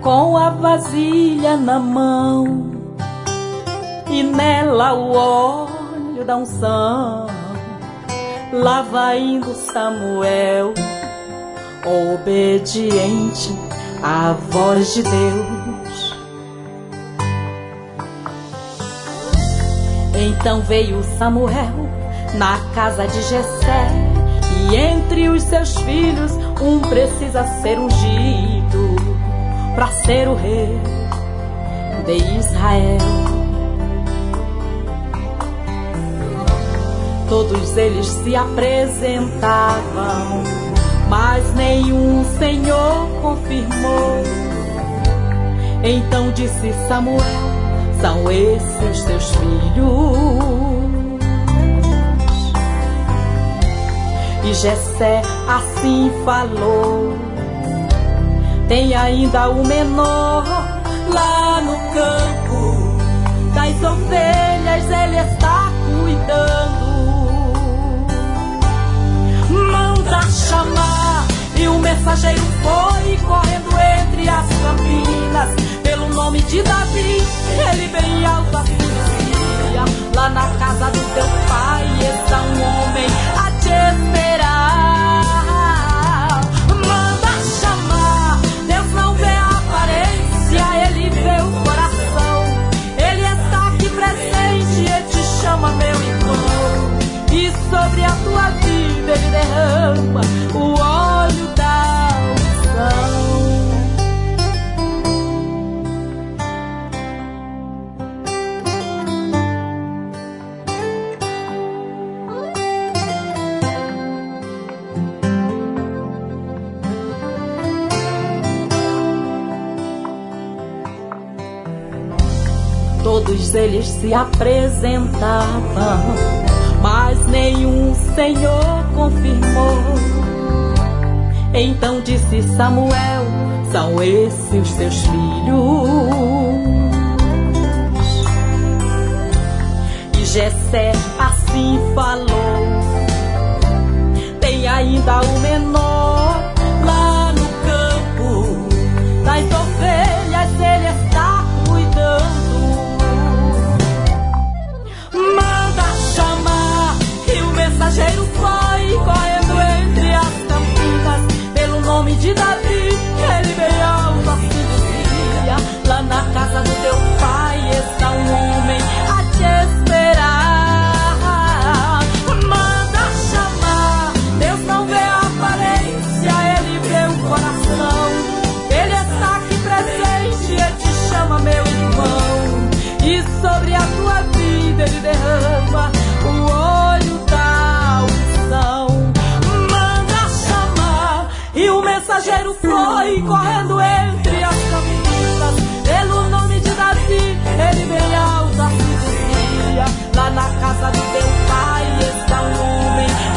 com a vasilha na mão e nela o óleo da unção. Lá vai indo Samuel, obediente à voz de Deus. Então veio Samuel na casa de Jessé, e entre os seus filhos um precisa ser ungido para ser o rei de Israel. Todos eles se apresentavam, mas nenhum Senhor confirmou. Então disse Samuel: são esses teus filhos? E Jessé assim falou: tem ainda o menor lá no campo, das ovelhas ele está cuidando. Manda chamar. E o mensageiro foi correndo entre as campinas, pelo nome de Davi, ele bem alto assim dizia: lá na casa do teu pai está um homem a te esperar. Manda chamar. Deus não vê a aparência, ele vê o coração. Ele está aqui presente e te chama, meu irmão. E sobre a tua vida ele derrama o óleo da unção. Todos eles se apresentavam, mas nenhum Senhor confirmou. Então disse Samuel: são esses os teus filhos? E Jessé assim falou: tem ainda o menor lá no campo, das ovelhas ele está cuidando. O mensageiro foi correndo entre as campinas, pelo nome de Davi, ele bem alto assim dizia: lá na casa do teu pai está um homem a te esperar. Manda chamar. Deus não vê a aparência, ele vê o coração. Ele está aqui presente e te chama, meu irmão. E sobre a tua vida ele derrama o óleo da unção. Manda chamar. E o mensageiro foi correndo entre as campinas, pelo nome de Davi, ele bem alto assim dizia: lá na casa do teu pai está um homem